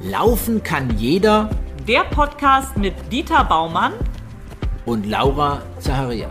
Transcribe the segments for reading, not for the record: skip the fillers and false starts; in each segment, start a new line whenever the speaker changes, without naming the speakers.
Laufen kann jeder.
Der Podcast mit Dieter Baumann
und Laura Zacharias.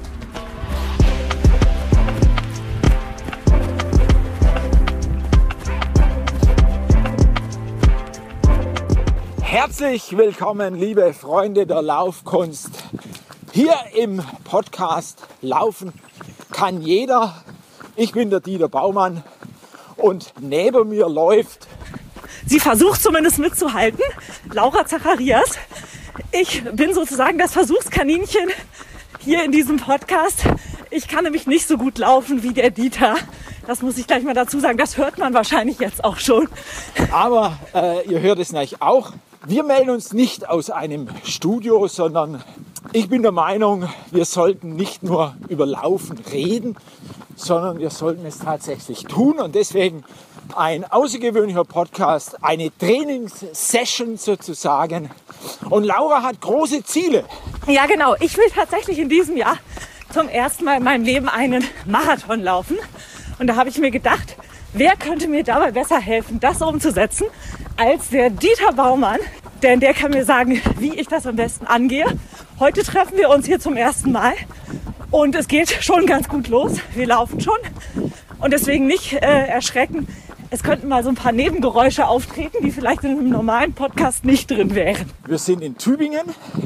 Herzlich willkommen, liebe Freunde der Laufkunst. Hier im Podcast Laufen kann jeder. Ich bin der Dieter Baumann und neben mir läuft...
Sie versucht zumindest mitzuhalten, Laura Zacharias. Ich bin sozusagen das Versuchskaninchen hier in diesem Podcast. Ich kann nämlich nicht so gut laufen wie der Dieter. Das muss ich gleich mal dazu sagen. Das hört man wahrscheinlich jetzt auch schon.
Aber ihr hört es natürlich auch. Wir melden uns nicht aus einem Studio, sondern ich bin der Meinung, wir sollten nicht nur über Laufen reden, sondern wir sollten es tatsächlich tun. Und deswegen ein außergewöhnlicher Podcast, eine Trainingssession sozusagen. Und Laura hat große Ziele.
Ja, genau. Ich will tatsächlich in diesem Jahr zum ersten Mal in meinem Leben einen Marathon laufen. Und da habe ich mir gedacht, wer könnte mir dabei besser helfen, das umzusetzen, als der Dieter Baumann. Denn der kann mir sagen, wie ich das am besten angehe. Heute treffen wir uns hier zum ersten Mal. Und es geht schon ganz gut los. Wir laufen schon. Und deswegen nicht erschrecken. Es könnten mal so ein paar Nebengeräusche auftreten, die vielleicht in einem normalen Podcast nicht drin wären.
Wir sind in Tübingen.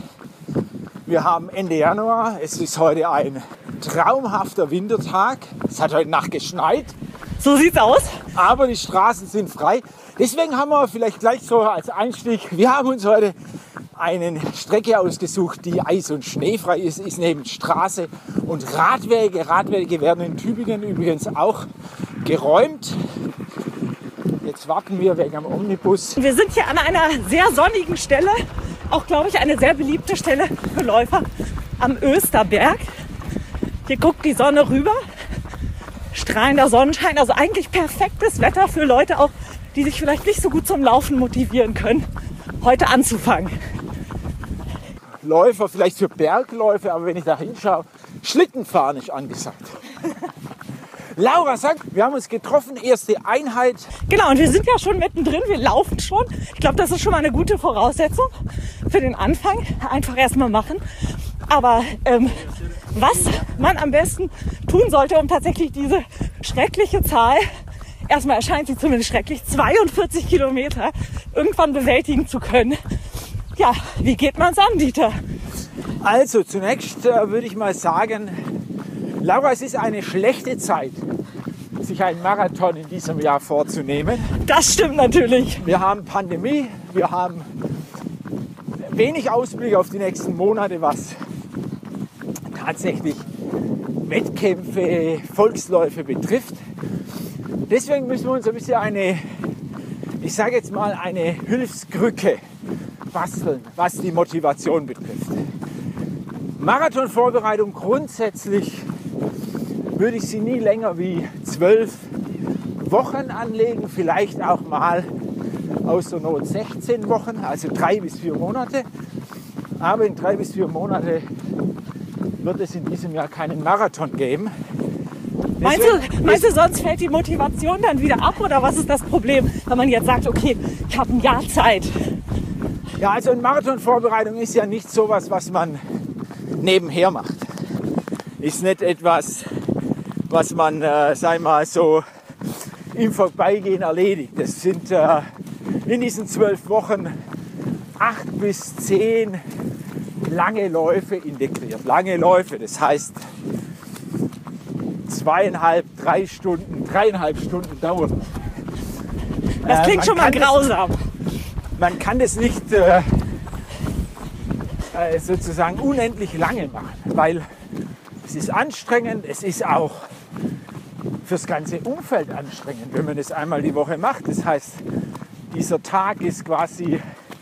Wir haben Ende Januar. Es ist heute ein traumhafter Wintertag. Es hat heute Nacht geschneit.
So sieht's aus.
Aber die Straßen sind frei. Deswegen haben wir vielleicht gleich so als Einstieg, wir haben uns heute eine Strecke ausgesucht, die eis- und schneefrei ist. Ist neben Straße und Radwege. Radwege werden in Tübingen übrigens auch geräumt. Jetzt warten wir wegen am Omnibus.
Wir sind hier an einer sehr sonnigen Stelle. Auch, glaube ich, eine sehr beliebte Stelle für Läufer am Österberg. Hier guckt die Sonne rüber. Strahlender Sonnenschein. Also eigentlich perfektes Wetter für Leute auch, die sich vielleicht nicht so gut zum Laufen motivieren können, heute anzufangen.
Läufer, vielleicht für Bergläufe, aber wenn ich da hinschaue, Schlittenfahren ist angesagt. Laura sagt, wir haben uns getroffen, erste Einheit.
Genau, und wir sind ja schon mittendrin, wir laufen schon. Ich glaube, das ist schon mal eine gute Voraussetzung für den Anfang. Einfach erstmal machen. Aber was man am besten tun sollte, um tatsächlich diese schreckliche Zahl, erstmal erscheint sie zumindest schrecklich, 42 Kilometer irgendwann bewältigen zu können. Ja, wie geht man es an, Dieter?
Also zunächst würde ich mal sagen, Laura, es ist eine schlechte Zeit, sich einen Marathon in diesem Jahr vorzunehmen.
Das stimmt natürlich.
Wir haben Pandemie, wir haben wenig Ausblick auf die nächsten Monate, was tatsächlich Wettkämpfe, Volksläufe betrifft. Deswegen müssen wir uns ein bisschen eine Hilfskrücke basteln, was die Motivation betrifft. Marathonvorbereitung grundsätzlich würde ich sie nie länger wie 12 Wochen anlegen, vielleicht auch mal aus der Not 16 Wochen, also 3 bis 4 Monate. Aber in 3 bis 4 Monate wird es in diesem Jahr keinen Marathon geben.
Meinst du, sonst fällt die Motivation dann wieder ab? Oder was ist das Problem, wenn man jetzt sagt, okay, ich habe ein Jahr Zeit?
Ja, also eine Marathonvorbereitung ist ja nicht sowas, was man nebenher macht. Ist nicht etwas, was man, so im Vorbeigehen erledigt. Das sind in diesen 12 Wochen 8 bis 10 lange Läufe integriert. Lange Läufe, das heißt 3,5 Stunden dauern.
Das klingt schon mal grausam.
Man kann das nicht sozusagen unendlich lange machen, weil es ist anstrengend, es ist auch fürs ganze Umfeld anstrengend, wenn man das einmal die Woche macht. Das heißt, dieser Tag ist quasi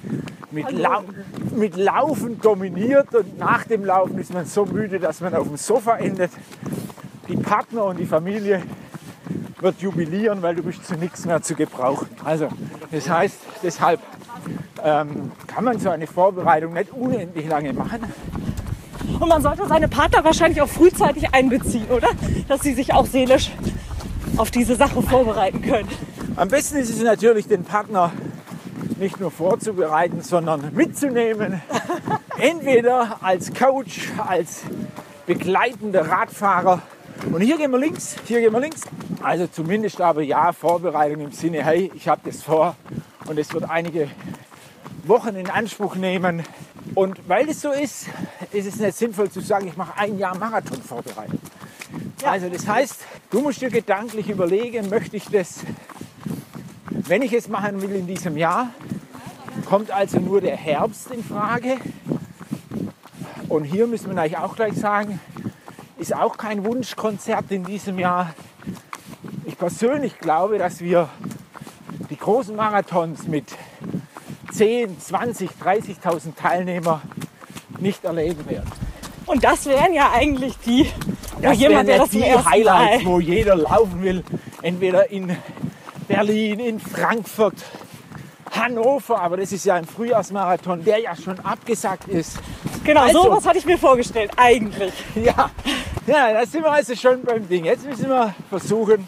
mit Laufen dominiert und nach dem Laufen ist man so müde, dass man auf dem Sofa endet. Die Partner und die Familie wird jubilieren, weil du bist zu nichts mehr zu gebrauchen. Also das heißt, deshalb kann man so eine Vorbereitung nicht unendlich lange machen.
Und man sollte seine Partner wahrscheinlich auch frühzeitig einbeziehen, oder? Dass sie sich auch seelisch auf diese Sache vorbereiten können.
Am besten ist es natürlich, den Partner nicht nur vorzubereiten, sondern mitzunehmen. Entweder als Coach, als begleitender Radfahrer. Und hier gehen wir links, hier gehen wir links. Also zumindest aber ja, Vorbereitung im Sinne, hey, ich habe das vor und es wird einige Wochen in Anspruch nehmen. Und weil es so ist, ist es nicht sinnvoll zu sagen, ich mache ein Jahr Marathonvorbereitung. Ja. Also das heißt, du musst dir gedanklich überlegen, möchte ich das, wenn ich es machen will in diesem Jahr, kommt also nur der Herbst in Frage. Und hier müssen wir eigentlich auch gleich sagen, ist auch kein Wunschkonzert in diesem Jahr. Ich persönlich glaube, dass wir die großen Marathons mit 10, 20, 30.000 Teilnehmer nicht erleben werden.
Und das wären ja eigentlich die,
das
jemand, der das
die Highlights, wo jeder laufen will. Entweder in Berlin, in Frankfurt, Hannover, aber das ist ja ein Frühjahrsmarathon, der ja schon abgesagt ist.
Genau,
also,
sowas hatte ich mir vorgestellt, eigentlich.
Ja, da sind wir also schon beim Ding. Jetzt müssen wir versuchen,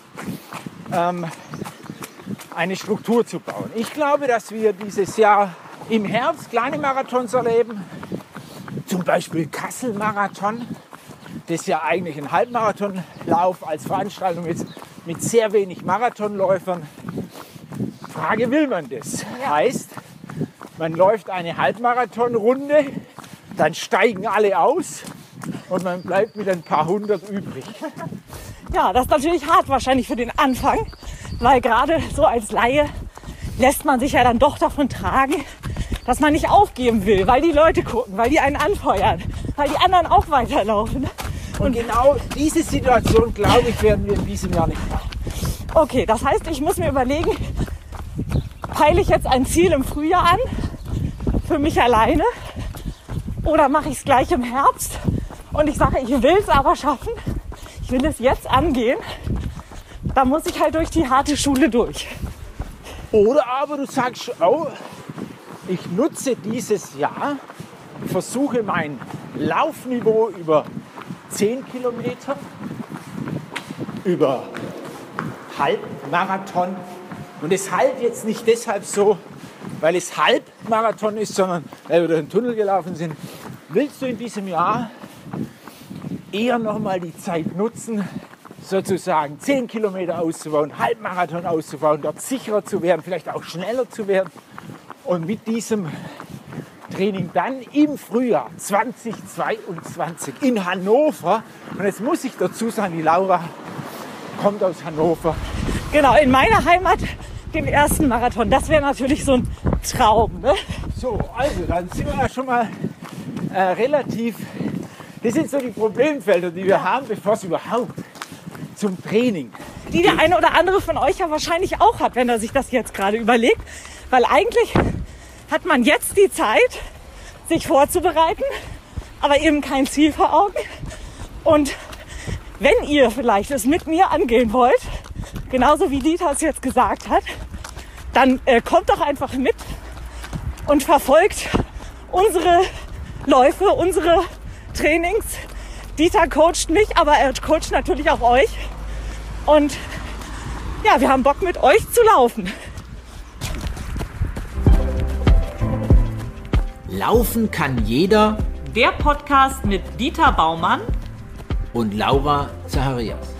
eine Struktur zu bauen. Ich glaube, dass wir dieses Jahr im Herbst kleine Marathons erleben. Zum Beispiel Kassel-Marathon. Das ist ja eigentlich ein Halbmarathonlauf als Veranstaltung jetzt mit sehr wenig Marathonläufern. Frage, will man das? Heißt, man läuft eine Halbmarathonrunde, dann steigen alle aus und man bleibt mit ein paar hundert übrig.
Ja, das ist natürlich hart wahrscheinlich für den Anfang, weil gerade so als Laie lässt man sich ja dann doch davon tragen, dass man nicht aufgeben will, weil die Leute gucken, weil die einen anfeuern, weil die anderen auch weiterlaufen.
Und genau diese Situation, glaube ich, werden wir in diesem Jahr nicht haben.
Okay, das heißt, ich muss mir überlegen, peile ich jetzt ein Ziel im Frühjahr an, für mich alleine, oder mache ich es gleich im Herbst und ich sage, ich will es aber schaffen, ich will es jetzt angehen, dann muss ich halt durch die harte Schule durch.
Oder aber du sagst, oh, ich nutze dieses Jahr, versuche mein Laufniveau über 10 Kilometer, über Halbmarathon. Und es halt jetzt nicht deshalb so, weil es Halbmarathon ist, sondern weil wir durch den Tunnel gelaufen sind. Willst du in diesem Jahr eher nochmal die Zeit nutzen, sozusagen 10 Kilometer auszubauen, Halbmarathon auszubauen, dort sicherer zu werden, vielleicht auch schneller zu werden und mit diesem Training dann im Frühjahr 2022 in Hannover, und jetzt muss ich dazu sagen, die Laura kommt aus Hannover.
Genau, in meiner Heimat den ersten Marathon, das wäre natürlich so ein Traum. Ne?
So, also dann sind wir ja schon mal relativ, das sind so die Problemfelder, die wir haben, bevor es überhaupt zum Training
die der eine oder andere von euch ja wahrscheinlich auch hat, wenn er sich das jetzt gerade überlegt. Weil eigentlich hat man jetzt die Zeit, sich vorzubereiten, aber eben kein Ziel vor Augen. Und wenn ihr vielleicht es mit mir angehen wollt, genauso wie Dieter es jetzt gesagt hat, dann kommt doch einfach mit und verfolgt unsere Läufe, unsere Trainings. Dieter coacht mich, aber er coacht natürlich auch euch. Und ja, wir haben Bock, mit euch zu laufen.
Laufen kann jeder
Der Podcast mit Dieter Baumann
und Laura Zacharias.